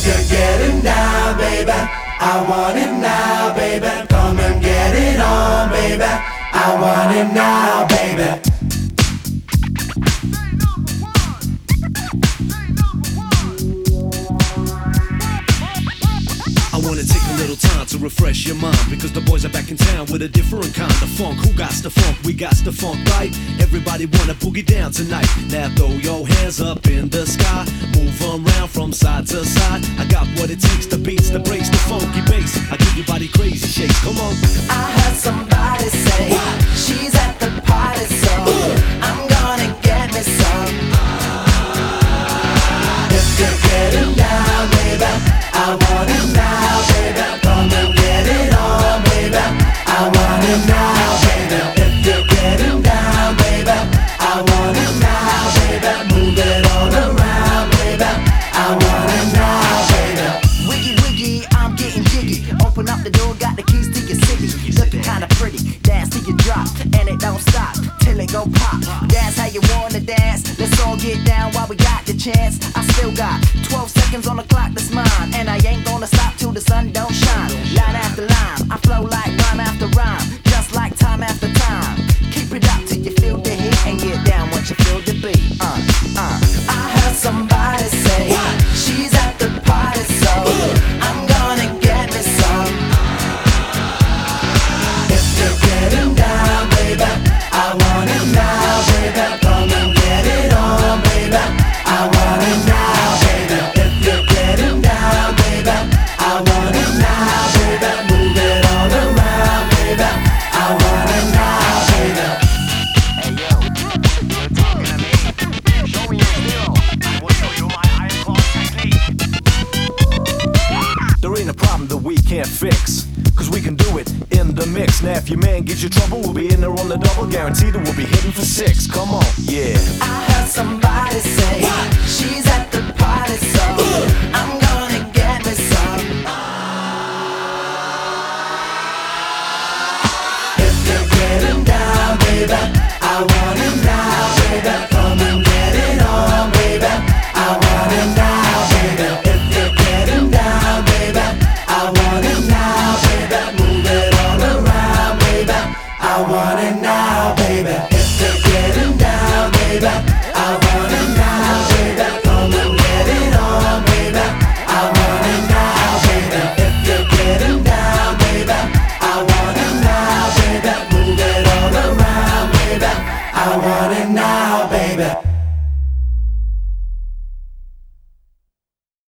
you're getting down, baby, I want it now, baby. Come and get it on, baby, I want it now, baby. I wanna take a little time to refresh your mind, because the boys are back in town with a different kind of funk. Who got the funk? We got the funk, right? Everybody wanna boogie down tonight. Now throw your hands up in the sky, move around from side to side. I got what it takes, the beats, the breaks, the funky bass. I give your body crazy shakes, come on. I heard somebody say she's at the party, so I'm gonna get me some. If you're getting down, baby, I want it now, baby. Come and get it on, baby, I want it now, baby. If you're getting down, baby, I want it now, baby. Move it all around, baby, I want it now, baby. Wiggy wiggy, I'm getting jiggy. Open up the door, got the keys to your city. Looking kinda pretty, dance till you drop, and it don't stop till it go pop. That's how you wanna dance. Let's all get down while we got the chance. I still got 12 seconds on the clock, that's mine, and I ain't gonna stop till the sun don't shine. Line after line, I flow like rhyme after rhyme, just like time after time. Keep it up till you feel the heat, and get down once you feel the beat. I heard somebody say she's at the party, so I'm gonna get me some. If you're getting down, baby, I want it now, baby. Come and get it on, baby, I want it now, baby. If you're getting down, baby, I want it now, baby. Move it all around, baby, I want it now, baby. Hey yo, you're talking to me? Show me your skill. I will show you my iron claw technique. There ain't a problem that we can't fix, cause we can do it in the mix. Now if your man gives you trouble, we'll be in there on the double. Guaranteed that we'll be hitting for 6. Come on, yeah. I heard somebody say she's at the